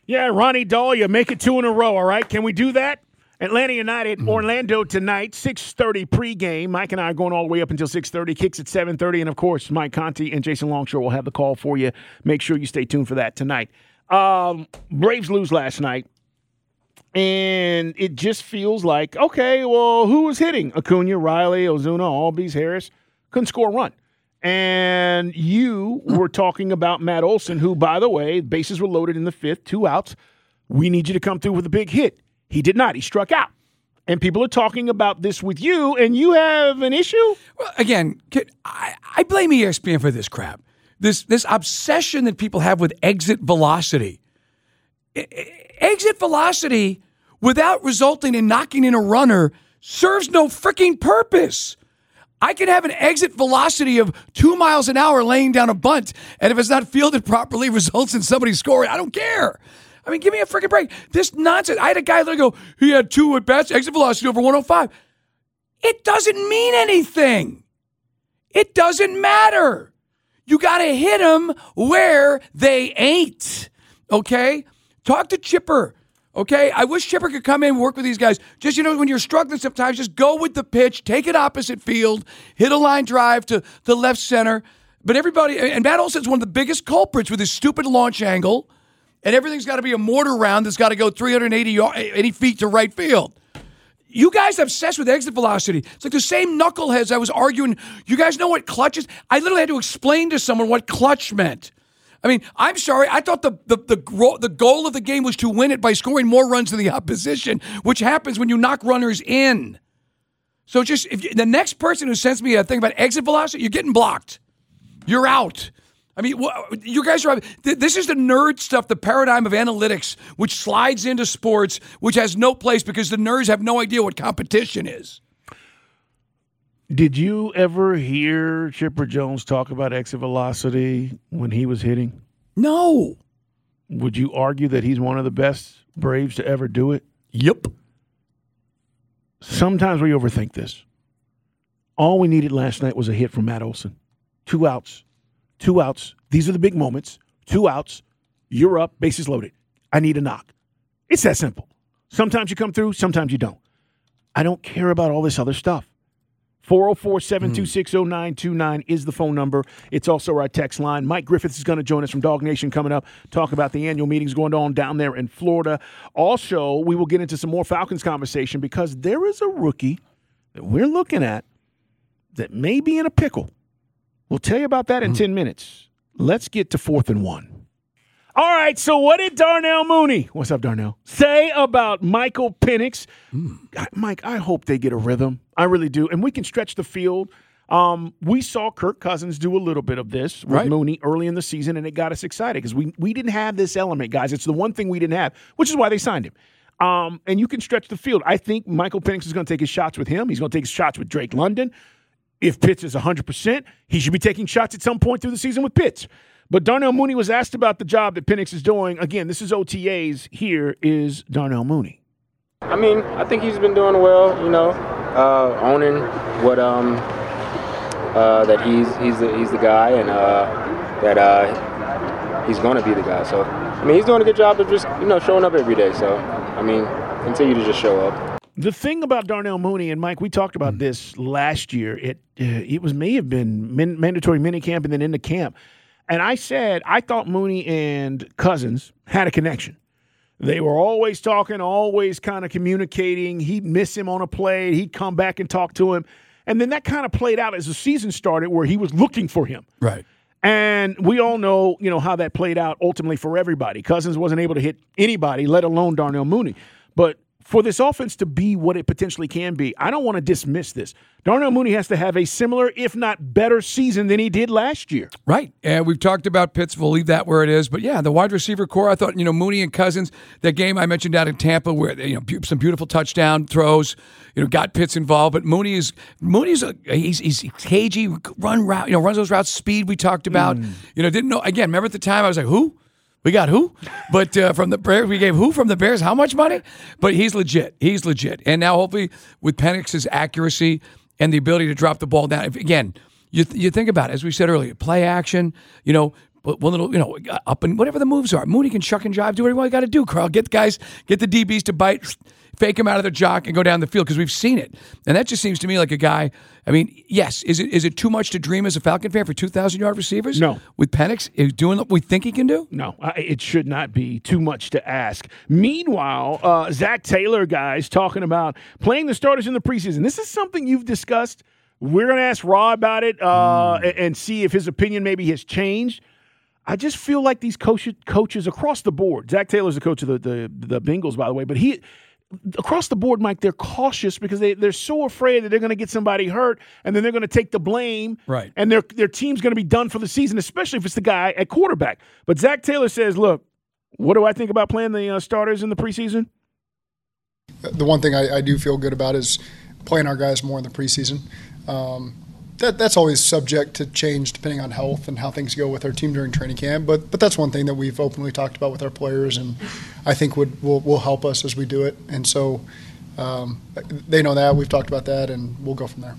Yeah, Ronnie Dahlia, make it 2 in a row, all right? Can we do that? Atlanta United, Orlando tonight, 6:30 pregame. Mike and I are going all the way up until 6:30. Kicks at 7:30. And, of course, Mike Conti and Jason Longshore will have the call for you. Make sure you stay tuned for that tonight. Braves lose last night. And it just feels like, okay, well, who was hitting? Acuna, Riley, Ozuna, Albies, Harris. Couldn't score a run. And you were talking about Matt Olson, who, by the way, bases were loaded in the 5th, 2 outs. We need you to come through with a big hit. He did not. He struck out. And people are talking about this with you, and you have an issue? Well, again, I blame ESPN for this crap. This obsession that people have with exit velocity. Exit velocity, without resulting in knocking in a runner, serves no freaking purpose. I can have an exit velocity of 2 miles an hour laying down a bunt, and if it's not fielded properly, results in somebody scoring. I don't care. I mean, give me a freaking break. This nonsense. I had a guy that go, he had 2 at-bats, exit velocity over 105. It doesn't mean anything. It doesn't matter. You got to hit them where they ain't, okay? Talk to Chipper, okay? I wish Chipper could come in and work with these guys. Just, when you're struggling sometimes, just go with the pitch, take it opposite field, hit a line drive to the left center. But everybody, and Matt Olson's one of the biggest culprits with his stupid launch angle, and everything's got to be a mortar round that's got to go 380 feet to right field. You guys are obsessed with exit velocity. It's like the same knuckleheads I was arguing. You guys know what clutch is? I literally had to explain to someone what clutch meant. I mean, I'm sorry. I thought the goal of the game was to win it by scoring more runs than the opposition, which happens when you knock runners in. So just the next person who sends me a thing about exit velocity, you're getting blocked. You're out. I mean, you guys are. This is the nerd stuff, the paradigm of analytics, which slides into sports, which has no place because the nerds have no idea what competition is. Did you ever hear Chipper Jones talk about exit velocity when he was hitting? No. Would you argue that he's one of the best Braves to ever do it? Yep. Sometimes we overthink this. All we needed last night was a hit from Matt Olson. 2 outs. 2 outs. These are the big moments. 2 outs. You're up. Bases loaded. I need a knock. It's that simple. Sometimes you come through. Sometimes you don't. I don't care about all this other stuff. 404-726-0929 is the phone number. It's also our text line. Mike Griffiths is going to join us from Dog Nation coming up, talk about the annual meetings going on down there in Florida. Also, we will get into some more Falcons conversation because there is a rookie that we're looking at that may be in a pickle. We'll tell you about that in 10 minutes. Let's get to 4th and 1. All right, so what did Darnell Mooney, what's up, Darnell, say about Michael Penix? Mike, I hope they get a rhythm. I really do. And we can stretch the field. We saw Kirk Cousins do a little bit of this with Mooney early in the season, and it got us excited because we didn't have this element, guys. It's the one thing we didn't have, which is why they signed him. And you can stretch the field. I think Michael Penix is going to take his shots with him. He's going to take his shots with Drake London. If Pitts is 100%, he should be taking shots at some point through the season with Pitts. But Darnell Mooney was asked about the job that Penix is doing. Again, this is OTAs. Here is Darnell Mooney. I mean, I think he's been doing well, owning what that he's the guy and that he's going to be the guy. So, I mean, he's doing a good job of just, showing up every day. So, I mean, continue to just show up. The thing about Darnell Mooney, and Mike, we talked about this last year. It may have been mandatory minicamp and then into camp. And I said I thought Mooney and Cousins had a connection. They were always talking, always kind of communicating. He'd miss him on a play. He'd come back and talk to him. And then that kind of played out as the season started where he was looking for him. Right. And we all know, how that played out ultimately for everybody. Cousins wasn't able to hit anybody, let alone Darnell Mooney. But for this offense to be what it potentially can be, I don't want to dismiss this. Darnell Mooney has to have a similar, if not better, season than he did last year. Right. And we've talked about Pitts. We'll leave that where it is. But, yeah, the wide receiver core, I thought, Mooney and Cousins, that game I mentioned out in Tampa where, some beautiful touchdown throws, got Pitts involved. But Mooney's he's cagey, runs those routes, speed we talked about. Didn't know. Again, remember at the time I was like, who? We got who? But from the Bears, we gave who from the Bears? How much money? But he's legit. He's legit. And now hopefully with Penix's accuracy and the ability to drop the ball down. Again, you think about it, as we said earlier, play action, one little, up and whatever the moves are. Mooney can shuck and jive, do whatever you got to do, Carl. Get the DBs to bite, fake them out of their jock, and go down the field because we've seen it. And that just seems to me like a guy. I mean, yes, is it too much to dream as a Falcon fan for 2,000-yard receivers? No. With Penix is doing what we think he can do? No, it should not be too much to ask. Meanwhile, Zach Taylor, guys, talking about playing the starters in the preseason. This is something you've discussed. We're going to ask Raw about it and see if his opinion maybe has changed. I just feel like these coaches across the board, Zach Taylor's the coach of the Bengals, by the way, but across the board, Mike, they're cautious because they're so afraid that they're going to get somebody hurt and then they're going to take the blame. Right. And their team's going to be done for the season, especially if it's the guy at quarterback. But Zach Taylor says, look, what do I think about playing the starters in the preseason? The one thing I do feel good about is playing our guys more in the preseason. That's always subject to change depending on health and how things go with our team during training camp. But that's one thing that we've openly talked about with our players, and I think will help us as we do it. And so they know that. We've talked about that, and we'll go from there.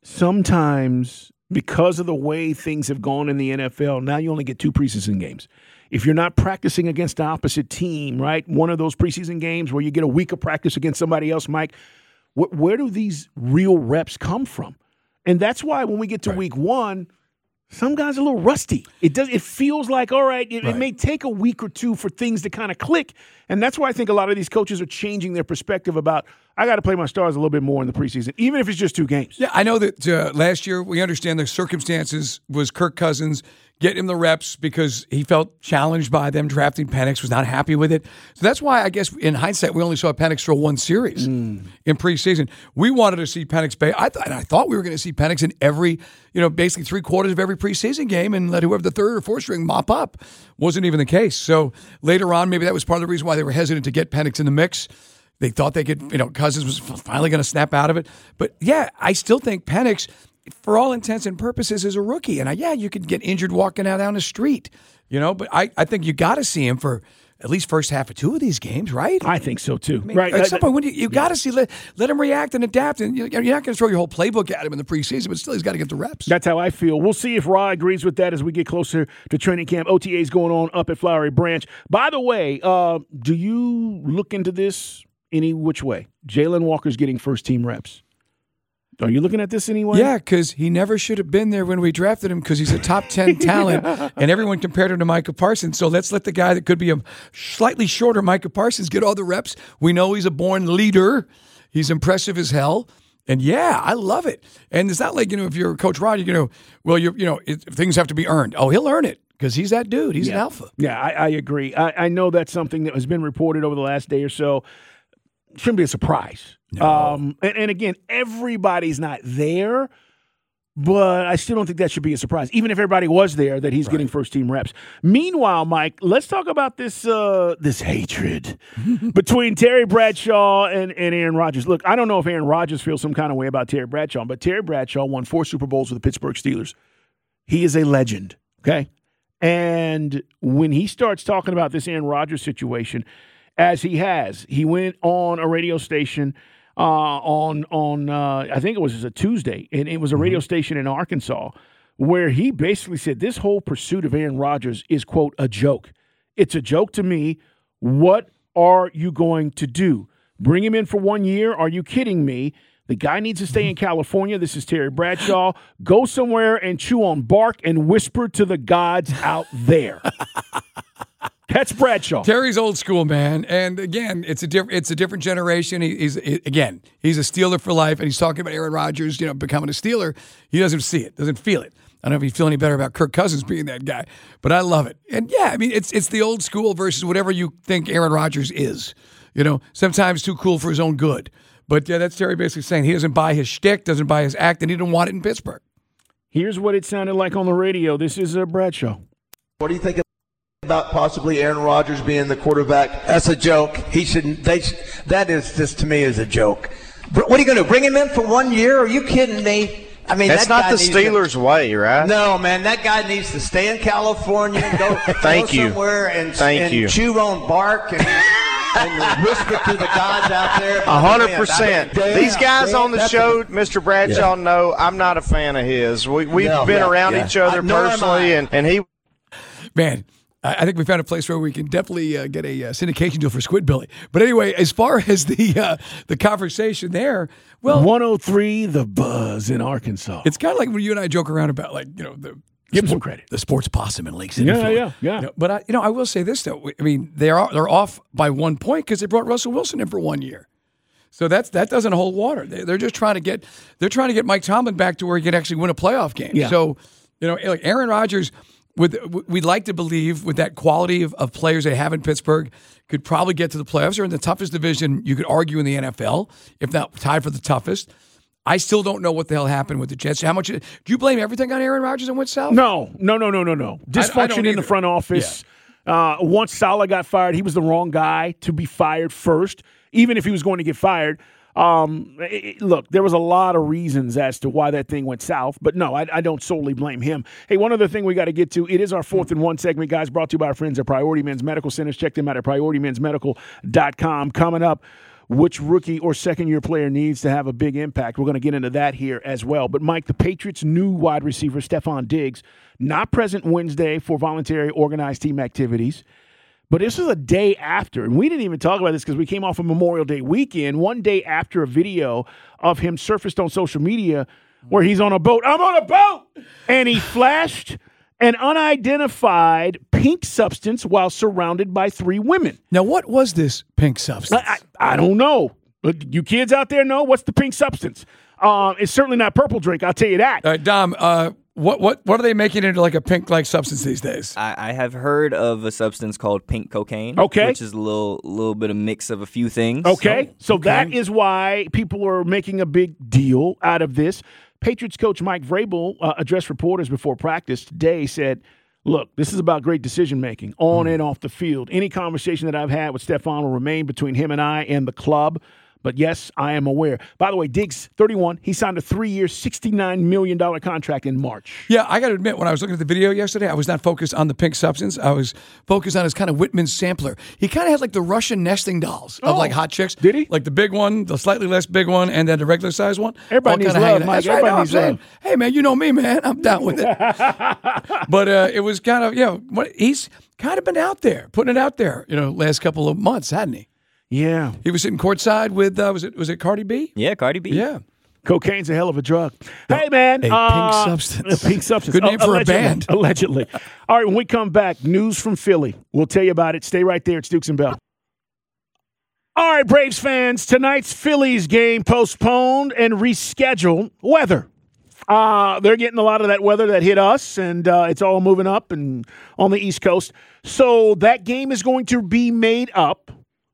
Sometimes, because of the way things have gone in the NFL, now you only get 2 preseason games. If you're not practicing against the opposite team, right, one of those preseason games where you get a week of practice against somebody else, Mike, where do these real reps come from? And that's why when we get to week 1, some guys are a little rusty. It feels like, all right, it may take a week or 2 for things to kind of click. And that's why I think a lot of these coaches are changing their perspective about, I got to play my stars a little bit more in the preseason, even if it's just 2 games. Yeah, I know that last year we understand the circumstances was Kirk Cousins getting him the reps because he felt challenged by them drafting Penix, was not happy with it. So that's why I guess in hindsight we only saw Penix throw 1 series in preseason. We wanted to see Penix. I thought we were going to see Penix in every, basically 3/4 of every preseason game and let whoever the 3rd or 4th string mop up. Wasn't even the case. So later on, maybe that was part of the reason why they were hesitant to get Penix in the mix. They thought they could, Cousins was finally going to snap out of it. But yeah, I still think Penix, for all intents and purposes, is a rookie. And you could get injured walking out down the street, but I think you got to see him for at least first half of 2 of these games, right? I think so too. Right. At some point, when you got to see, let him react and adapt. And you're not going to throw your whole playbook at him in the preseason, but still he's got to get the reps. That's how I feel. We'll see if Ra agrees with that as we get closer to training camp. OTA's going on up at Flowery Branch. By the way, do you look into this any which way? Jalen Walker's getting first-team reps. Are you looking at this anyway? Yeah, because he never should have been there when we drafted him because he's a top 10 talent, and everyone compared him to Micah Parsons. So let's let the guy that could be a slightly shorter Micah Parsons get all the reps. We know he's a born leader. He's impressive as hell. And yeah, I love it. And it's not like, if you're Coach Rod, things have to be earned. Oh, he'll earn it because he's that dude. He's an alpha. Yeah, I agree. I know that's something that has been reported over the last day or so. Shouldn't be a surprise. No. And again, everybody's not there, but I still don't think that should be a surprise, even if everybody was there, that he's getting first-team reps. Meanwhile, Mike, let's talk about this hatred between Terry Bradshaw and Aaron Rodgers. Look, I don't know if Aaron Rodgers feels some kind of way about Terry Bradshaw, but Terry Bradshaw won 4 Super Bowls with the Pittsburgh Steelers. He is a legend, okay? And when he starts talking about this Aaron Rodgers situation, as he went on a radio station on I think it was a Tuesday, and it was a radio station in Arkansas, where he basically said this whole pursuit of Aaron Rodgers is, quote, a joke. It's a joke to me. What are you going to do? Bring him in for 1 year? Are you kidding me? The guy needs to stay in California. This is Terry Bradshaw. Go somewhere and chew on bark and whisper to the gods out there. That's Bradshaw. Terry's old school, man. And again, it's a different generation. He's a Steeler for life, and he's talking about Aaron Rodgers, becoming a Steeler. He doesn't see it, doesn't feel it. I don't know if you feel any better about Kirk Cousins being that guy, but I love it. And yeah, I mean, it's the old school versus whatever you think Aaron Rodgers is. Sometimes too cool for his own good. But yeah, that's Terry basically saying he doesn't buy his shtick, doesn't buy his act, and he didn't want it in Pittsburgh. Here's what it sounded like on the radio. This is Bradshaw. What do you think about possibly Aaron Rodgers being the quarterback? That's a joke. He shouldn't. That is just, to me, is a joke. What are you going to bring him in for 1 year? Are you kidding me? I mean, that's not the Steelers' way, right? No, man. That guy needs to stay in California and go somewhere and chew on bark and whisper to the gods out there. 100%. These guys on the show, Mr. Bradshaw, know I'm not a fan of his. We've been around each other personally, and he. Man, I think we found a place where we can definitely get a syndication deal for Squidbilly. But anyway, as far as the conversation there, well, 103 The Buzz in Arkansas. it's kind of like when you and I joke around about Give him some credit. The sports possum in Lake City. Yeah. But I will say this though. I mean, they're off by 1 point because they brought Russell Wilson in for 1 year. So that doesn't hold water. They're just trying to get Mike Tomlin back to where he can actually win a playoff game. Yeah. So like Aaron Rodgers. We'd like to believe with that quality of players they have in Pittsburgh could probably get to the playoffs. They're in the toughest division you could argue in the NFL, if not tied for the toughest. I still don't know what the hell happened with the Jets. How much do you blame everything on Aaron Rodgers and went south? No. Dysfunction in the front office. Yeah. Once Saleh got fired, he was the wrong guy to be fired first, even if he was going to get fired. Look, there was a lot of reasons as to why that thing went south, but no, I don't solely blame him. Hey, one other thing we got to get to, it is our 4th and 1 segment, guys, brought to you by our friends at Priority Men's Medical Centers. Check them out at PriorityMen'sMedical.com. Coming up, which rookie or second-year player needs to have a big impact? We're going to get into that here as well. But, Mike, the Patriots' new wide receiver, Stephon Diggs, not present Wednesday for voluntary organized team activities. But this is a day after, and we didn't even talk about this because we came off of Memorial Day weekend, one day after a video of him surfaced on social media where he's on a boat. I'm on a boat! And he flashed an unidentified pink substance while surrounded by 3 women. Now, what was this pink substance? I don't know. You kids out there know what's the pink substance? It's certainly not purple drink, I'll tell you that. All right, Dom, what are they making into like a pink-like substance these days? I have heard of a substance called pink cocaine. Okay. Which is a little bit of mix of a few things. Okay. So that is why people are making a big deal out of this. Patriots coach Mike Vrabel addressed reporters before practice today, said, look, this is about great decision-making on and off the field. Any conversation that I've had with Stephon will remain between him and I and the club. But, yes, I am aware. By the way, Diggs, 31, he signed a 3-year, $69 million contract in March. Yeah, I got to admit, when I was looking at the video yesterday, I was not focused on the pink substance. I was focused on his kind of Whitman sampler. He kind of had like the Russian nesting dolls of like hot chicks. Did he? Like the big one, the slightly less big one, and then the regular size one. Everybody needs love, Mike. Everybody needs love. Hey, man, you know me, man. I'm down with it. But it was kind of, he's kind of been out there, putting it out there, last couple of months, hadn't he? Yeah. He was sitting courtside with, was it Cardi B? Yeah, Cardi B. Yeah. Cocaine's a hell of a drug. Hey, man. A pink substance. A pink substance. Good name for a band. Allegedly. All right, when we come back, news from Philly. We'll tell you about it. Stay right there. It's Dukes and Bell. All right, Braves fans. Tonight's Phillies game postponed and rescheduled. Weather. They're getting a lot of that weather that hit us, and it's all moving up and on the East Coast. So that game is going to be made up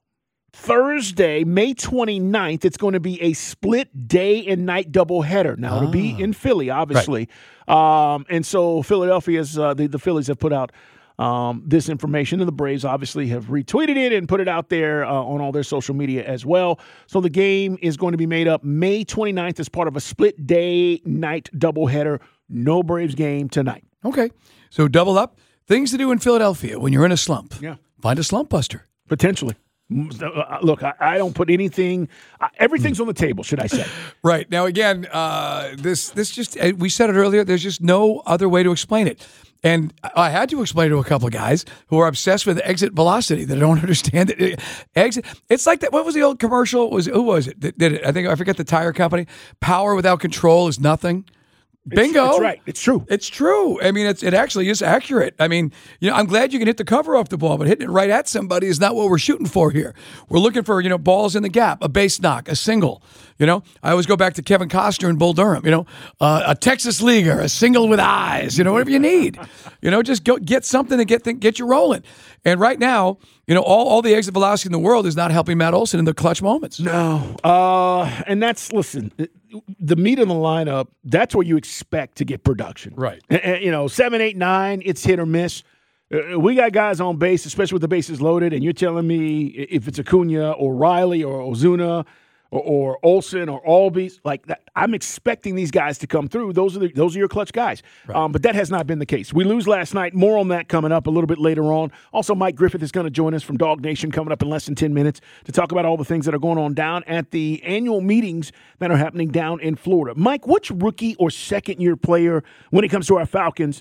Thursday, May 29th. It's going to be a split day and night doubleheader. Now, it'll be in Philly, obviously. Right. And so Philadelphia's the Phillies have put out this information, and the Braves obviously have retweeted it and put it out there on all their social media as well. So the game is going to be made up May 29th as part of a split day night doubleheader. No Braves game tonight. Okay. So double up. Things to do in Philadelphia when you're in a slump. Yeah. Find a slump buster. Potentially. Look, I don't put anything. Everything's on the table, should I say? Right. Now, again, this just we said it earlier. There's just no other way to explain it. And I had to explain to a couple of guys who are obsessed with exit velocity that don't understand it. Exit. It's like that. What was the old commercial? Who was it that did it? I forget the tire company. Power without control is nothing. Bingo. It's right. It's true. It's true. I mean, it actually is accurate. I mean, I'm glad you can hit the cover off the ball, but hitting it right at somebody is not what we're shooting for here. We're looking for, balls in the gap, a base knock, a single. I always go back to Kevin Costner and Bull Durham, a Texas leaguer, a single with eyes, whatever you need. Just go get something to get you rolling. And right now, all the exit velocity in the world is not helping Matt Olson in the clutch moments. No. And listen, the meat of the lineup, that's where you expect to get production. Right. 7, 8, 9, it's hit or miss. We got guys on base, especially with the bases loaded, and you're telling me if it's Acuna or Riley or Ozuna or Olsen or Albies, like that, I'm expecting these guys to come through. Those are your clutch guys. Right. But that has not been the case. We lose last night. More on that coming up a little bit later on. Also, Mike Griffith is going to join us from Dog Nation coming up in less than 10 minutes to talk about all the things that are going on down at the annual meetings that are happening down in Florida. Mike, which rookie or second-year player, when it comes to our Falcons,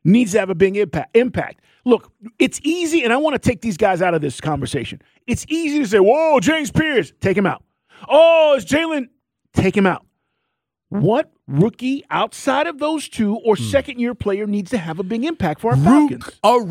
needs to have a big impact. Look, it's easy, and I want to take these guys out of this conversation. It's easy to say, whoa, James Pierce, take him out. Oh, it's Jalen, take him out. What rookie outside of those two or second-year player needs to have a big impact for our Falcons?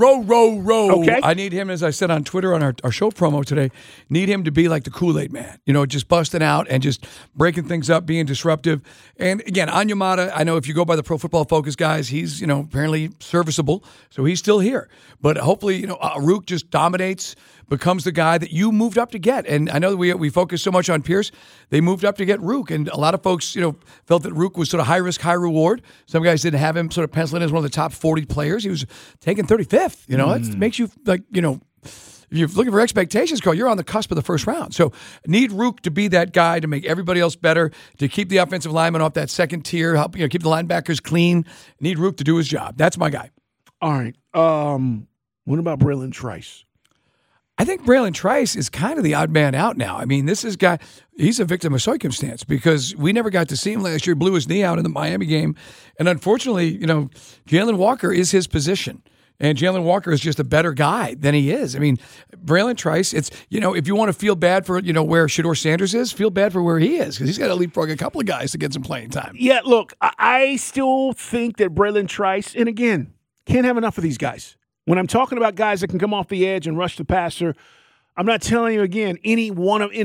Row. Okay. I need him, as I said on Twitter on our show promo today, need him to be like the Kool-Aid man, just busting out and just breaking things up, being disruptive. And again, Onyemata, I know if you go by the Pro Football Focus guys, he's, apparently serviceable, so he's still here. But hopefully, Rook just dominates, becomes the guy that you moved up to get. And I know that we focus so much on Pierce. They moved up to get Rook. And a lot of folks, felt that Rook was sort of high risk, high reward. Some guys didn't have him sort of penciled in as one of the top 40 players. He was taken 35th. That makes you like, if you're looking for expectations, Carl, you're on the cusp of the first round. So need Rook to be that guy to make everybody else better, to keep the offensive linemen off that second tier, help keep the linebackers clean. Need Rook to do his job. That's my guy. All right. What about Bralen Trice? I think Bralen Trice is kind of the odd man out now. I mean, this is guy, he's a victim of circumstance because we never got to see him last year. Blew his knee out in the Miami game. And unfortunately, Jalen Walker is his position. And Jalen Walker is just a better guy than he is. I mean, Bralen Trice, it's, if you want to feel bad for, where Shedeur Sanders is, feel bad for where he is because he's got to leapfrog a couple of guys to get some playing time. Yeah, look, I still think that Bralen Trice, and again, can't have enough of these guys. When I'm talking about guys that can come off the edge and rush the passer, I'm not telling you, again, any one of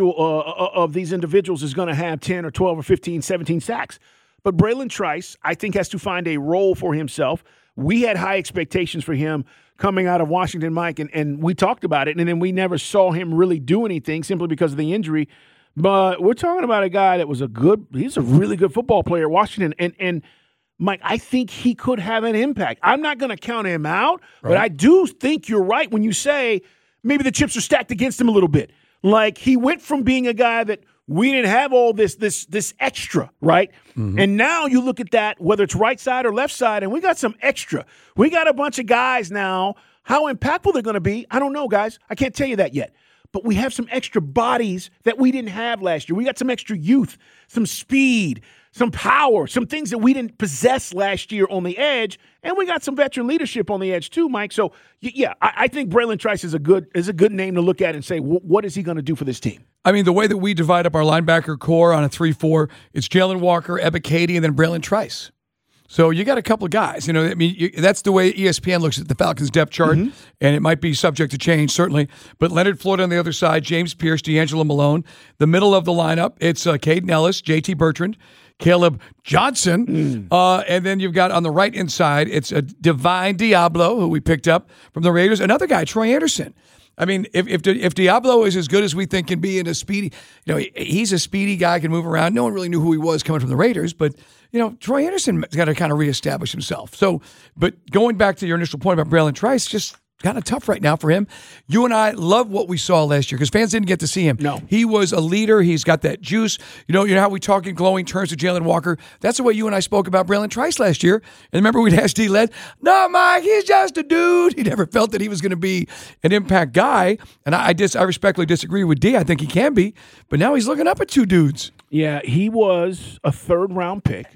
these individuals is going to have 10 or 12 or 15, 17 sacks. But Bralen Trice, I think, has to find a role for himself. We had high expectations for him coming out of Washington, Mike, and we talked about it, and then we never saw him really do anything simply because of the injury. But we're talking about a guy that was he's a really good football player at Washington, and Mike, I think he could have an impact. I'm not going to count him out, but I do think you're right when you say maybe the chips are stacked against him a little bit. Like he went from being a guy that we didn't have all this extra, right? Mm-hmm. And now you look at that, whether it's right side or left side, and we got some extra. We got a bunch of guys now. How impactful they're going to be, I don't know, guys. I can't tell you that yet. But we have some extra bodies that we didn't have last year. We got some extra youth, some speed, some power, some things that we didn't possess last year on the edge, and we got some veteran leadership on the edge too, Mike. So, yeah, I think Bralen Trice is a good name to look at and say, what is he going to do for this team? I mean, the way that we divide up our linebacker core on a 3-4, it's Jalen Walker, Ebiketie, and then Bralen Trice. So you got a couple of guys. That's the way ESPN looks at the Falcons' depth chart, and it might be subject to change, certainly. But Leonard Floyd on the other side, James Pierce, D'Angelo Malone. The middle of the lineup, it's Caden Ellis, JT Bertrand, Caleb Johnson. And then you've got on the right inside, it's Divine Diablo, who we picked up from the Raiders. Another guy, Troy Anderson. I mean, if Diablo is as good as we think can be in a speedy, he's a speedy guy, can move around. No one really knew who he was coming from the Raiders, but, Troy Anderson's got to kind of reestablish himself. So, but going back to your initial point about Bralen Trice, just kind of tough right now for him. You and I love what we saw last year because fans didn't get to see him. No. He was a leader. He's got that juice. You know how we talk in glowing terms of Jalen Walker? That's the way you and I spoke about Bralen Trice last year. And remember we'd ask D-Led, no, Mike, he's just a dude. He never felt that he was going to be an impact guy. And I respectfully disagree with D. I think he can be. But now he's looking up at two dudes. Yeah, he was a third-round pick.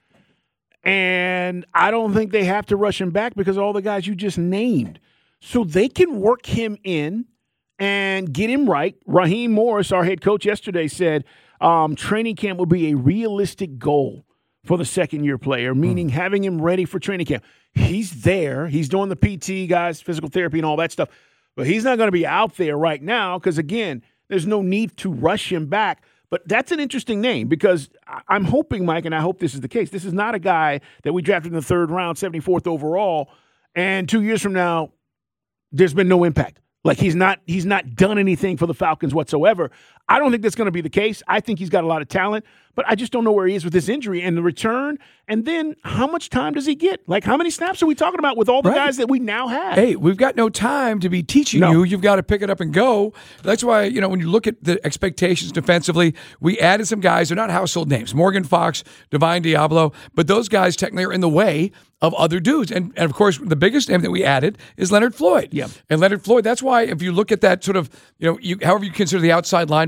And I don't think they have to rush him back because of all the guys you just named. So they can work him in and get him right. Raheem Morris, our head coach yesterday, said training camp will be a realistic goal for the second-year player, meaning having him ready for training camp. He's there. He's doing the PT, guys, physical therapy and all that stuff. But he's not going to be out there right now because, again, there's no need to rush him back. But that's an interesting name because I'm hoping, Mike, and I hope this is the case, this is not a guy that we drafted in the third round, 74th overall, and 2 years from now, there's been no impact. Like he's not done anything for the Falcons whatsoever. I don't think that's going to be the case. I think he's got a lot of talent, but I just don't know where he is with this injury and the return. And then how much time does he get? Like how many snaps are we talking about with all the guys that we now have? Hey, we've got no time to be teaching you. You've got to pick it up and go. That's why, when you look at the expectations defensively, we added some guys. They're not household names. Morgan Fox, Divine Diablo, but those guys technically are in the way of other dudes. And of course, the biggest name that we added is Leonard Floyd. Yeah. And Leonard Floyd, that's why if you look at that sort of, however you consider the outside linebacker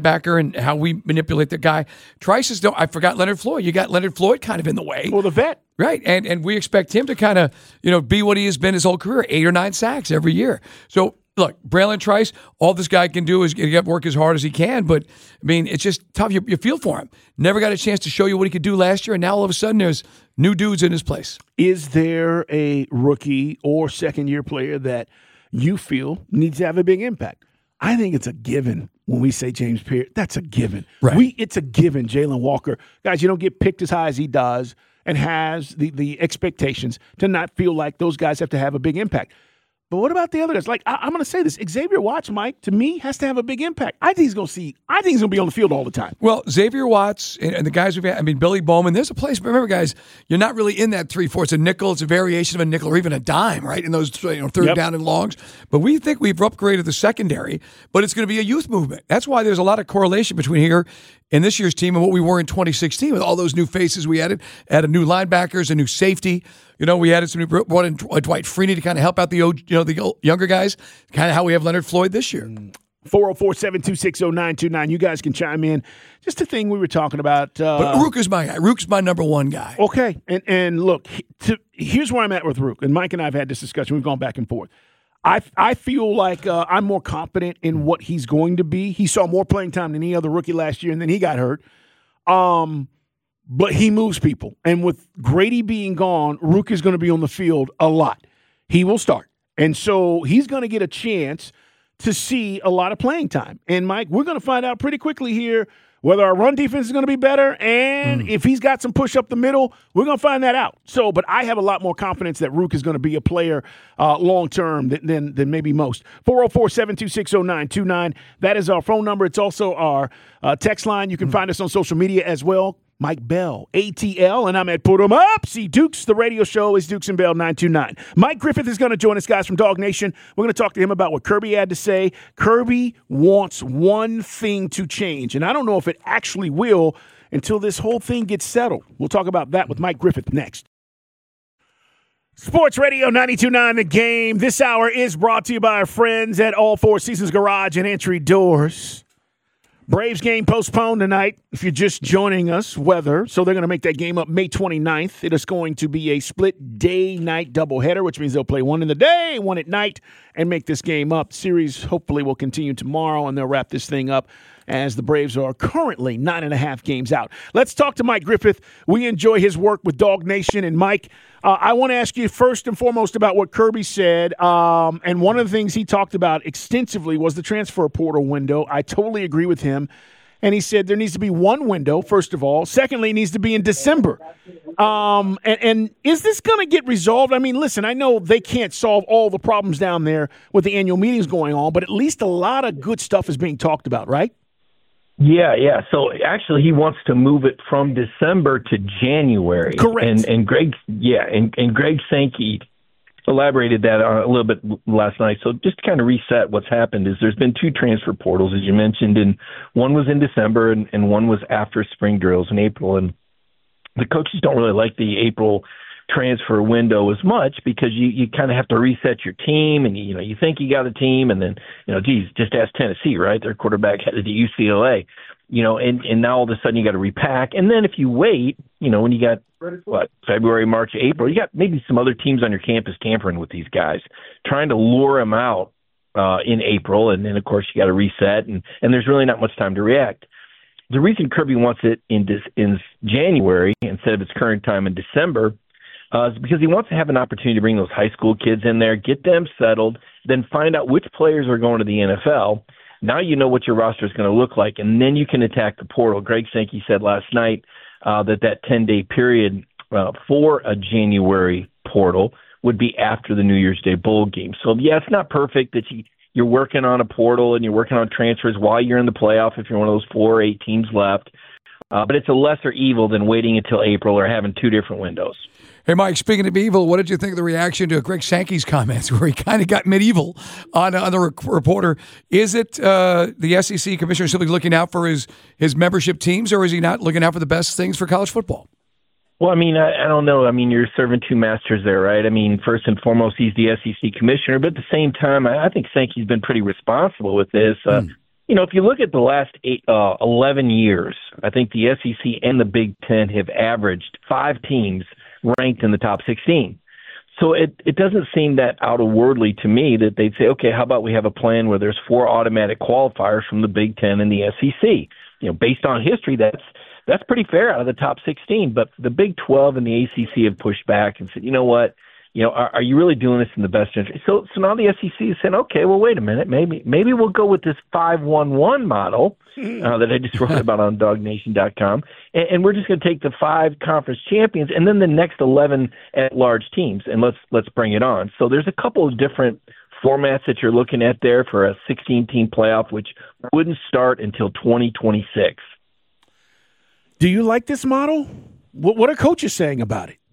linebacker and how we manipulate the guy. Trice is, I forgot Leonard Floyd. You got Leonard Floyd kind of in the way. Well, the vet. Right, and we expect him to kind of, be what he has been his whole career, 8 or 9 sacks every year. So, look, Braylon Trice, all this guy can do is work as hard as he can, but, I mean, it's just tough. You feel for him. Never got a chance to show you what he could do last year, and now all of a sudden there's new dudes in his place. Is there a rookie or second-year player that you feel needs to have a big impact? I think it's a given when we say James Pierce. That's a given. Right. It's a given, Jalen Walker. Guys, you don't get picked as high as he does and has the expectations to not feel like those guys have to have a big impact. But what about the other guys? Like, I'm going to say this. Xavier Watts, Mike, to me, has to have a big impact. I think he's going to be on the field all the time. Well, Xavier Watts and the guys we've had, Billy Bowman, there's a place, remember, guys, you're not really in that 3-4. It's a nickel. It's a variation of a nickel or even a dime, right, in those third down and longs. But we think we've upgraded the secondary, but it's going to be a youth movement. That's why there's a lot of correlation between here and this year's team and what we were in 2016 with all those new faces we added new linebackers, a new safety. We added some new, brought in Dwight Freeney to kind of help out the younger guys, kind of how we have Leonard Floyd this year. 404-726-0929. You guys can chime in. Just a thing we were talking about. But Rook is my guy. Rook's my number one guy. Okay. And look, here's where I'm at with Rook. And Mike and I have had this discussion. We've gone back and forth. I feel like I'm more confident in what he's going to be. He saw more playing time than any other rookie last year, and then he got hurt. But he moves people. And with Grady being gone, Rook is going to be on the field a lot. He will start. And so he's going to get a chance to see a lot of playing time. And, Mike, we're going to find out pretty quickly here whether our run defense is going to be better, and if he's got some push up the middle, we're going to find that out. So, but I have a lot more confidence that Rook is going to be a player long-term than maybe most. 404-726-0929. That is our phone number. It's also our text line. You can find us on social media as well. Mike Bell, ATL, and I'm at Put 'em Up. See Dukes, the radio show is Dukes and Bell 929. Mike Griffith is going to join us, guys, from Dog Nation. We're going to talk to him about what Kirby had to say. Kirby wants one thing to change, and I don't know if it actually will until this whole thing gets settled. We'll talk about that with Mike Griffith next. Sports Radio 92.9 The Game. This hour is brought to you by our friends at All Four Seasons Garage and Entry Doors. Braves game postponed tonight. If you're just joining us, weather. So they're going to make that game up May 29th. It is going to be a split day-night doubleheader, which means they'll play one in the day, one at night, and make this game up. Series hopefully will continue tomorrow, and they'll wrap this thing up as the Braves are currently 9.5 games out. Let's talk to Mike Griffith. We enjoy his work with Dog Nation. And, Mike, I want to ask you first and foremost about what Kirby said. And one of the things he talked about extensively was the transfer portal window. I totally agree with him. And he said there needs to be one window, first of all. Secondly, it needs to be in December. And is this going to get resolved? I mean, listen, I know they can't solve all the problems down there with the annual meetings going on, but at least a lot of good stuff is being talked about, right? Yeah. So actually, he wants to move it from December to January. Correct. And Greg Sankey elaborated that a little bit last night. So just to kind of reset what's happened is there's been 2 transfer portals, as you mentioned, and one was in December and one was after spring drills in April. And the coaches don't really like the April transfer window as much because you kind of have to reset your team, and you think you got a team, and then just ask Tennessee, right? Their quarterback headed to UCLA, and now all of a sudden you got to repack, and then if you wait, when you got February, March, April, you got maybe some other teams on your campus tampering with these guys, trying to lure them out in April, and then of course you got to reset, and there's really not much time to react. The reason Kirby wants it in January instead of its current time in December is because he wants to have an opportunity to bring those high school kids in there, get them settled, then find out which players are going to the NFL. Now you know what your roster is going to look like, and then you can attack the portal. Greg Sankey said last night that 10-day period for a January portal would be after the New Year's Day bowl game. So, yeah, it's not perfect that you're working on a portal and you're working on transfers while you're in the playoff if you're one of those 4 or 8 teams left. But it's a lesser evil than waiting until April or having 2 different windows. Hey, Mike, speaking of evil, what did you think of the reaction to Greg Sankey's comments where he kind of got medieval on the reporter? Is it the SEC commissioner simply looking out for his membership teams, or is he not looking out for the best things for college football? Well, I mean, I don't know. I mean, you're serving 2 masters there, right? I mean, first and foremost, he's the SEC commissioner, but at the same time, I think Sankey's been pretty responsible with this. if you look at the last 11 years, I think the SEC and the Big Ten have averaged 5 teams ranked in the top 16. So it doesn't seem that out of worldly to me that they'd say, okay, how about we have a plan where there's 4 automatic qualifiers from the Big Ten and the SEC? Based on history, that's pretty fair out of the top 16. But the Big 12 and the ACC have pushed back and said, you know what? Are you really doing this in the best interest? So now the SEC is saying, okay, well, wait a minute. Maybe we'll go with this 5-1-1 model that I just wrote about on DogNation.com, and we're just going to take the 5 conference champions and then the next 11 at-large teams, and let's bring it on. So there's a couple of different formats that you're looking at there for a 16-team playoff, which wouldn't start until 2026. Do you like this model? What are coaches saying about it?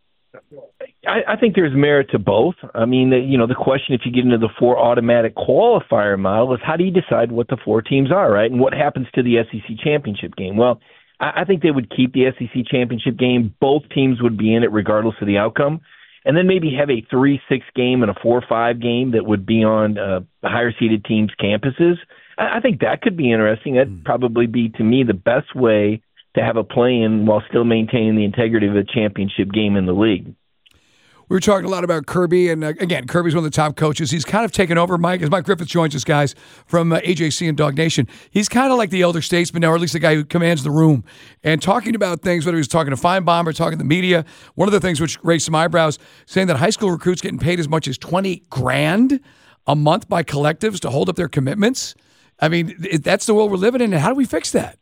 I think there's merit to both. I mean, the question, if you get into the 4 automatic qualifier model, is how do you decide what the 4 teams are, right? And what happens to the SEC championship game? Well, I think they would keep the SEC championship game. Both teams would be in it regardless of the outcome. And then maybe have a 3-6 game and a 4-5 game that would be on the higher-seeded teams' campuses. I think that could be interesting. That'd probably be, to me, the best way to have a play-in while still maintaining the integrity of a championship game in the league. We were talking a lot about Kirby, and again, Kirby's one of the top coaches. He's kind of taken over, Mike, as Mike Griffith joins us, guys, from AJC and Dog Nation. He's kind of like the elder statesman now, or at least the guy who commands the room. And talking about things, whether he was talking to Feinbaum or talking to the media, one of the things which raised some eyebrows, saying that high school recruits getting paid as much as $20,000 a month by collectives to hold up their commitments. I mean, that's the world we're living in, and how do we fix that?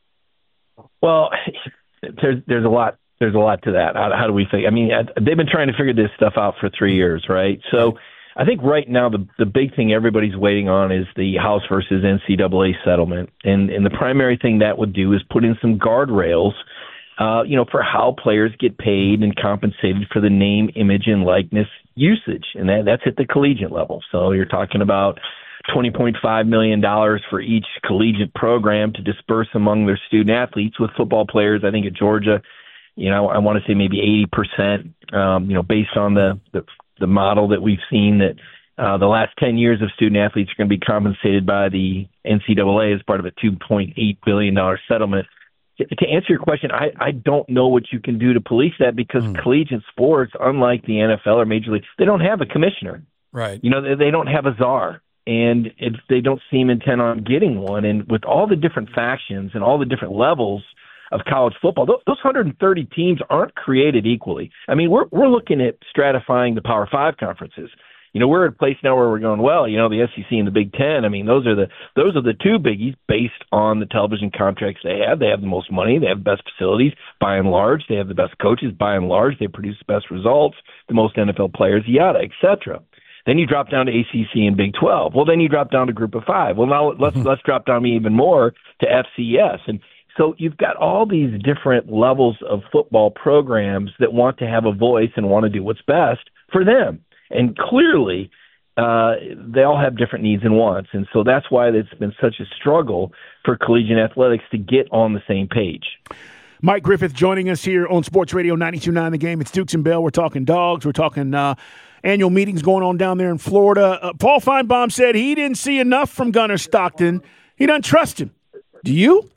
Well, there's a lot. There's a lot to that. How do we think? I mean, they've been trying to figure this stuff out for 3 years, right? So I think right now the big thing everybody's waiting on is the House versus NCAA settlement. And the primary thing that would do is put in some guardrails, for how players get paid and compensated for the name, image, and likeness usage. And that's at the collegiate level. So you're talking about $20.5 million for each collegiate program to disperse among their student athletes. With football players, I think at Georgia, I want to say maybe 80%, based on the model that we've seen that the last 10 years of student athletes are going to be compensated by the NCAA as part of a $2.8 billion settlement. To answer your question, I don't know what you can do to police that because collegiate sports, unlike the NFL or Major League, they don't have a commissioner. Right. They don't have a czar. And they don't seem intent on getting one. And with all the different factions and all the different levels of college football, those 130 teams aren't created equally. I mean, we're looking at stratifying the Power 5 conferences. We're at a place now where we're going, well, the SEC and the Big Ten, I mean, those are the 2 biggies based on the television contracts they have. They have the most money. They have the best facilities by and large. They have the best coaches by and large. They produce the best results, the most NFL players, yada, et cetera. Then you drop down to ACC and Big 12. Well, then you drop down to Group of 5. Well, now let's drop down even more to FCS. And so you've got all these different levels of football programs that want to have a voice and want to do what's best for them. And clearly, they all have different needs and wants. And so that's why it's been such a struggle for collegiate athletics to get on the same page. Mike Griffith joining us here on Sports Radio 92.9 The Game. It's Dukes and Bell. We're talking dogs. We're talking annual meetings going on down there in Florida. Paul Feinbaum said he didn't see enough from Gunnar Stockton. He doesn't trust him. Do you?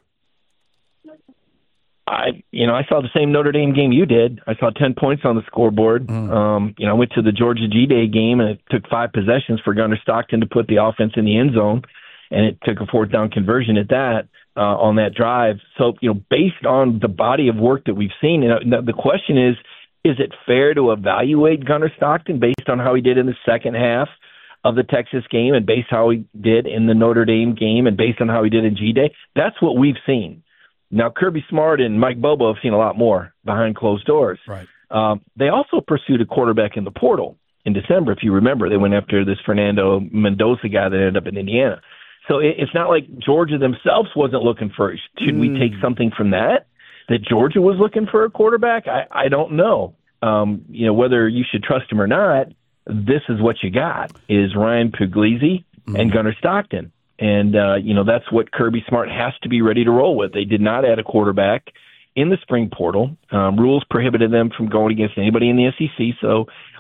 I saw the same Notre Dame game you did. I saw 10 points on the scoreboard. I went to the Georgia G-Day game, and it took 5 possessions for Gunnar Stockton to put the offense in the end zone, and it took a 4th down conversion at that on that drive. So, based on the body of work that we've seen, the question is it fair to evaluate Gunnar Stockton based on how he did in the second half of the Texas game and based on how he did in the Notre Dame game and based on how he did in G-Day? That's what we've seen. Now, Kirby Smart and Mike Bobo have seen a lot more behind closed doors. Right. They also pursued a quarterback in the portal in December. If you remember, they went after this Fernando Mendoza guy that ended up in Indiana. So it's not like Georgia themselves wasn't looking for it. Should we take something from that Georgia was looking for a quarterback? I don't know. Whether you should trust him or not, this is what you got, is Ryan Puglisi and Gunnar Stockton. And, that's what Kirby Smart has to be ready to roll with. They did not add a quarterback in the spring portal. Rules prohibited them from going against anybody in the SEC. So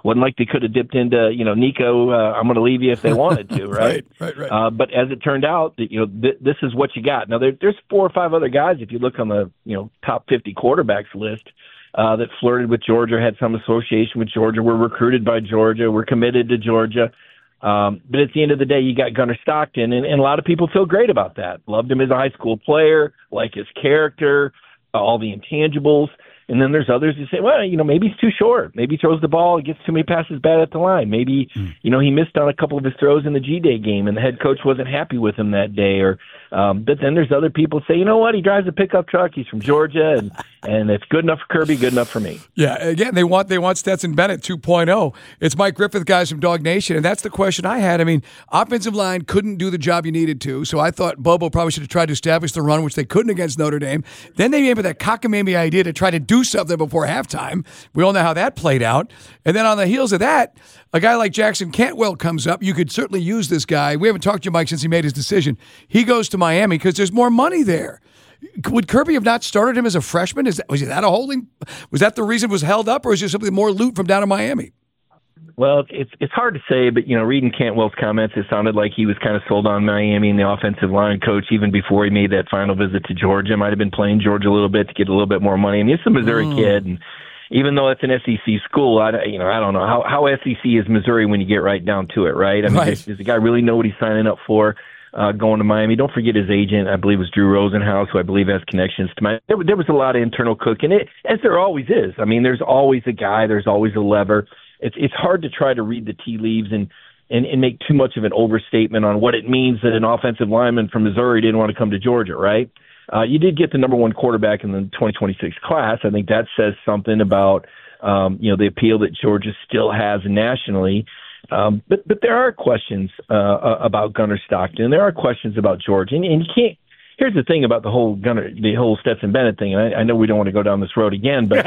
Wasn't like they could have dipped into, Nico, I'm going to leave you if they wanted to, right? Right. But as it turned out, this is what you got. Now, there's 4 or 5 other guys, if you look on the, top 50 quarterbacks list, that flirted with Georgia, had some association with Georgia, were recruited by Georgia, were committed to Georgia. But at the end of the day, you got Gunnar Stockton, and a lot of people feel great about that. Loved him as a high school player, like his character, all the intangibles. And then there's others who say, well, maybe he's too short. Maybe he throws the ball, gets too many passes bad at the line. Maybe, he missed on a couple of his throws in the G-Day game, and the head coach wasn't happy with him that day. But then there's other people who say, you know what, he drives a pickup truck, he's from Georgia, and it's good enough for Kirby, good enough for me. Yeah, again, they want Stetson Bennett 2.0. It's Mike Griffith, guys from Dog Nation, and that's the question I had. I mean, offensive line couldn't do the job you needed to, so I thought Bobo probably should have tried to establish the run, which they couldn't against Notre Dame. Then they came with that cockamamie idea to try to do something before halftime. We all know how that played out. And then on the heels of that, a guy like Jackson Cantwell comes up. You could certainly use this guy. We haven't talked to you, Mike, since he made his decision. He goes to Miami because there's more money there. Would Kirby have not started him as a freshman? Was that a holding? Was that the reason it was held up, or is there something more loot from down in Miami? Well, it's hard to say, but, reading Cantwell's comments, it sounded like he was kind of sold on Miami and the offensive line coach even before he made that final visit to Georgia. Might have been playing Georgia a little bit to get a little bit more money. I mean, he's a Missouri kid, and even though it's an SEC school, I don't know how SEC is Missouri when you get right down to it, right? I mean, does the guy really know what he's signing up for going to Miami? Don't forget his agent, I believe, was Drew Rosenhaus, who I believe has connections to Miami. There was a lot of internal cooking, as there always is. I mean, there's always a guy, there's always a lever. It's hard to try to read the tea leaves and make too much of an overstatement on what it means that an offensive lineman from Missouri didn't want to come to Georgia, right? You did get the number 1 quarterback in the 2026 class. I think that says something about, the appeal that Georgia still has nationally. But there are questions about Gunnar Stockton. There are questions about Georgia. And you can't. Here's the thing about the whole Stetson Bennett thing. And I know we don't want to go down this road again, but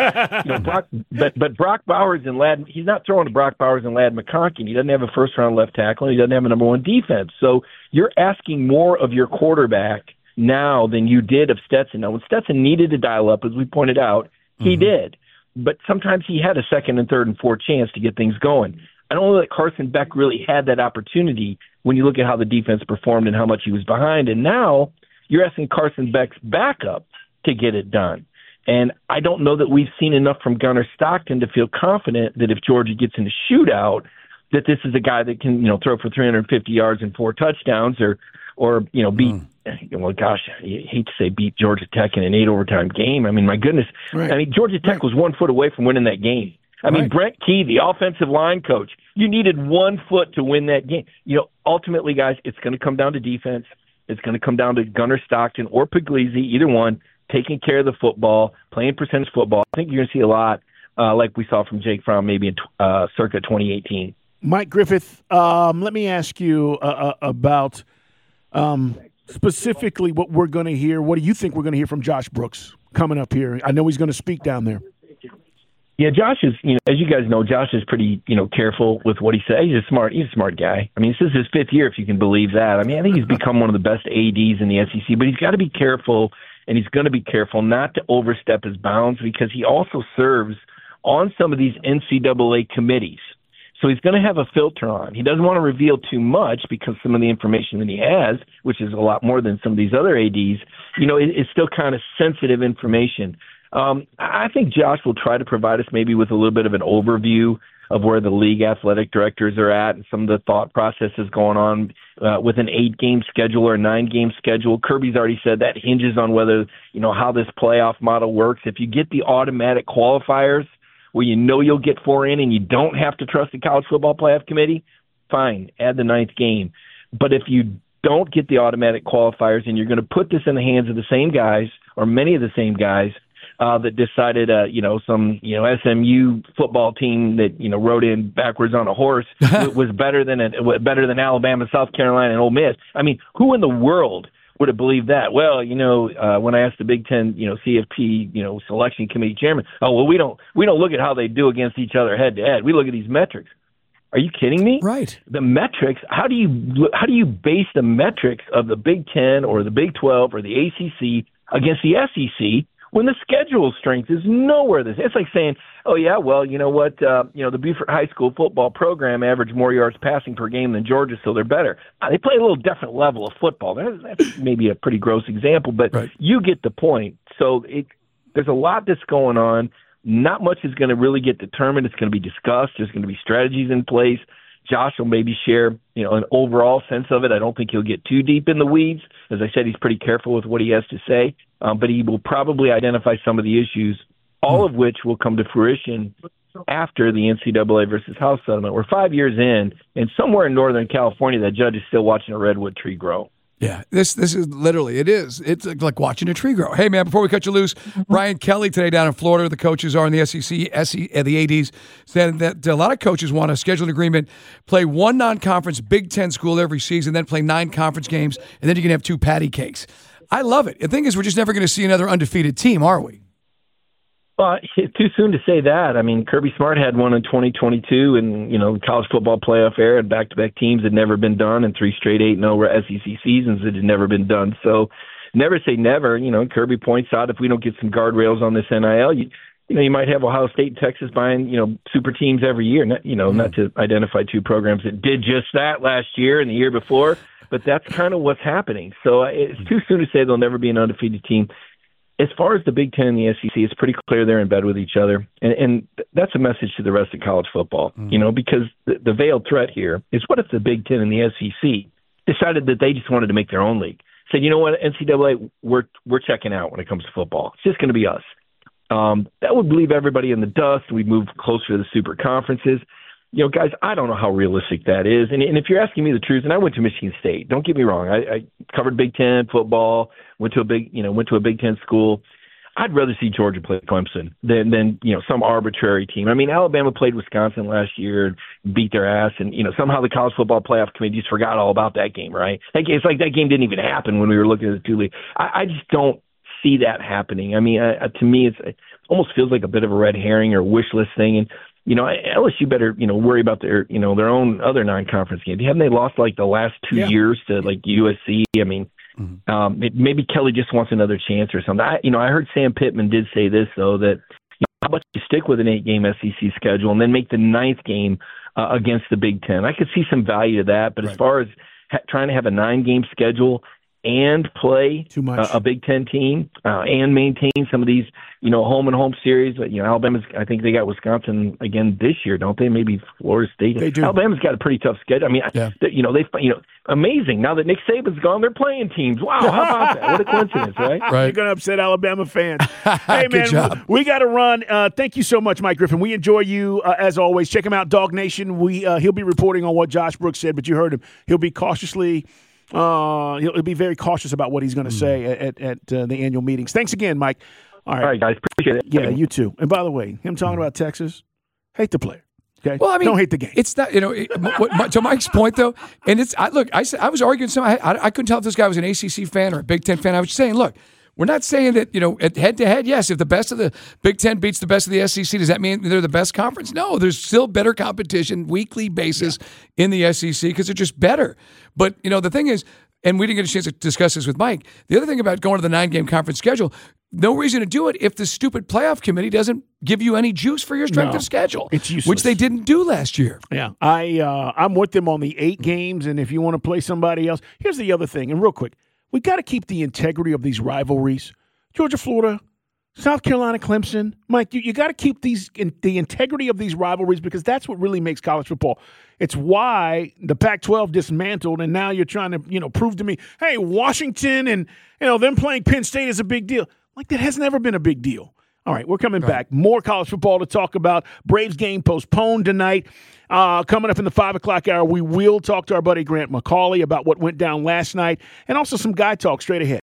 Brock Bowers and Ladd, he's not throwing to Brock Bowers and Ladd McConkey. He doesn't have a first-round left tackle, and he doesn't have a number 1 defense. So you're asking more of your quarterback now than you did of Stetson. Now, when Stetson needed to dial up, as we pointed out, he did. But sometimes he had a second and third and fourth chance to get things going. I don't know that Carson Beck really had that opportunity when you look at how the defense performed and how much he was behind. And now you're asking Carson Beck's backup to get it done. And I don't know that we've seen enough from Gunnar Stockton to feel confident that if Georgia gets in a shootout, that this is a guy that can, throw for 350 yards and 4 touchdowns or beat, well, gosh, I hate to say beat Georgia Tech in an 8 overtime game. I mean, my goodness. Right. I mean, Georgia Tech was 1 foot away from winning that game. I mean, Brent Key, the offensive line coach, you needed 1 foot to win that game. Ultimately, guys, it's going to come down to defense. It's going to come down to Gunnar Stockton or Puglisi, either one, taking care of the football, playing percentage football. I think you're going to see a lot like we saw from Jake Fromm maybe in circa 2018. Mike Griffith, let me ask you about specifically what we're going to hear. What do you think we're going to hear from Josh Brooks coming up here? I know he's going to speak down there. Yeah, Josh is, as you guys know, Josh is pretty, careful with what he says. He's a smart guy. I mean, this is his 5th year, if you can believe that. I mean, I think he's become one of the best ADs in the SEC, but he's got to be careful, and he's going to be careful not to overstep his bounds because he also serves on some of these NCAA committees. So he's going to have a filter on. He doesn't want to reveal too much because some of the information that he has, which is a lot more than some of these other ADs, is still kind of sensitive information. I think Josh will try to provide us maybe with a little bit of an overview of where the league athletic directors are at and some of the thought processes going on with an 8-game schedule or a 9-game schedule. Kirby's already said that hinges on whether, how this playoff model works. If you get the automatic qualifiers where you'll get 4 in and you don't have to trust the College Football Playoff Committee, fine, add the 9th game. But if you don't get the automatic qualifiers and you're going to put this in the hands of the same guys or many of the same guys that decided, some SMU football team that, rode in backwards on a horse was better than Alabama, South Carolina, and Ole Miss. I mean, who in the world would have believed that? Well, when I asked the Big Ten, CFP, selection committee chairman, we don't look at how they do against each other head to head. We look at these metrics. Are you kidding me? Right. The metrics. How do you base the metrics of the Big Ten or the Big 12 or the ACC against the SEC when the schedule strength is nowhere. It's like saying, oh, yeah, well, you know what, the Beaufort High School football program averaged more yards passing per game than Georgia, so they're better. They play a little different level of football. That's maybe a pretty gross example, but You get the point. So there's a lot that's going on. Not much is going to really get determined. It's going to be discussed. There's going to be strategies in place. Josh will maybe share, an overall sense of it. I don't think he'll get too deep in the weeds. As I said, he's pretty careful with what he has to say, but he will probably identify some of the issues, all of which will come to fruition after the NCAA versus House settlement. We're 5 years in, and somewhere in Northern California, that judge is still watching a redwood tree grow. Yeah, this is literally, it is. It's like watching a tree grow. Hey, man, before we cut you loose, Brian Kelly today down in Florida, the coaches are in the SEC, the ADs, said that a lot of coaches want to schedule an agreement, play one non-conference Big Ten school every season, then play 9 conference games, and then you can have 2 patty cakes. I love it. The thing is, we're just never going to see another undefeated team, are we? Well, it's too soon to say that. I mean, Kirby Smart had one in 2022, and, college football playoff era, and back-to-back teams had never been done, and 3 straight 8-0 SEC seasons that had never been done. So never say never. Kirby points out if we don't get some guardrails on this NIL, you might have Ohio State and Texas buying, super teams every year. Not to identify 2 programs that did just that last year and the year before, but that's kind of what's happening. So it's too soon to say there'll never be an undefeated team. As far as the Big Ten and the SEC, it's pretty clear they're in bed with each other. And that's a message to the rest of college football, because the veiled threat here is what if the Big Ten and the SEC decided that they just wanted to make their own league? Said, you know what, NCAA, we're checking out when it comes to football. It's just going to be us. That would leave everybody in the dust. We'd move closer to the super conferences. Guys, I don't know how realistic that is. And if you're asking me the truth, and I went to Michigan State, don't get me wrong. I covered Big Ten football, went to a Big Ten school. I'd rather see Georgia play Clemson than some arbitrary team. I mean, Alabama played Wisconsin last year and beat their ass, and somehow the College Football Playoff Committee just forgot all about that game, right? It's like that game didn't even happen when we were looking at the 2 leagues. I just don't see that happening. I mean, to me, it almost feels like a bit of a red herring or wish list thing, and LSU better, worry about their own other non-conference games. Haven't they lost like the last 2 years to like USC? I mean, maybe Kelly just wants another chance or something. I heard Sam Pittman did say this though, that how about you stick with an 8-game SEC schedule and then make the 9th game against the Big Ten. I could see some value to that, but as far as trying to have a 9-game schedule and play a Big Ten team and maintain some of these, home and home series. Alabama's, I think they got Wisconsin again this year, don't they? Maybe Florida State. They do. Alabama's got a pretty tough schedule. I mean, amazing. Now that Nick Saban's gone, they're playing teams. Wow, how about that? What a coincidence, right? You're going to upset Alabama fans. Hey, man, we got to run. Thank you so much, Mike Griffin. We enjoy you, as always. Check him out, Dog Nation. He'll be reporting on what Josh Brooks said, but you heard him. He'll be cautiously he'll be very cautious about what he's going to say at the annual meetings. Thanks again, Mike. All right, guys. Appreciate it. Yeah, you too. And by the way, him talking about Texas, hate the player. Okay. Well, I mean, don't hate the game. It's not, to Mike's point though, and I was arguing I couldn't tell if this guy was an ACC fan or a Big Ten fan. I was just saying, look, we're not saying that, at head-to-head, yes, if the best of the Big Ten beats the best of the SEC, does that mean they're the best conference? No, there's still better competition, weekly basis in the SEC because they're just better. But, the thing is, and we didn't get a chance to discuss this with Mike, the other thing about going to the 9-game conference schedule, no reason to do it if the stupid playoff committee doesn't give you any juice for your strength of schedule. It's useless. Which they didn't do last year. Yeah, I'm with them on the 8 games, and if you want to play somebody else, here's the other thing, and real quick, we got to keep the integrity of these rivalries. Georgia, Florida, South Carolina, Clemson. Mike, you got to keep the integrity of these rivalries because that's what really makes college football. It's why the Pac-12 dismantled, and now you're trying to, prove to me, hey, Washington and, them playing Penn State is a big deal. Like, that has never been a big deal. All right, we're coming back. More college football to talk about. Braves game postponed tonight. Coming up in the 5 o'clock hour, we will talk to our buddy Grant McCauley about what went down last night and also some guy talk straight ahead.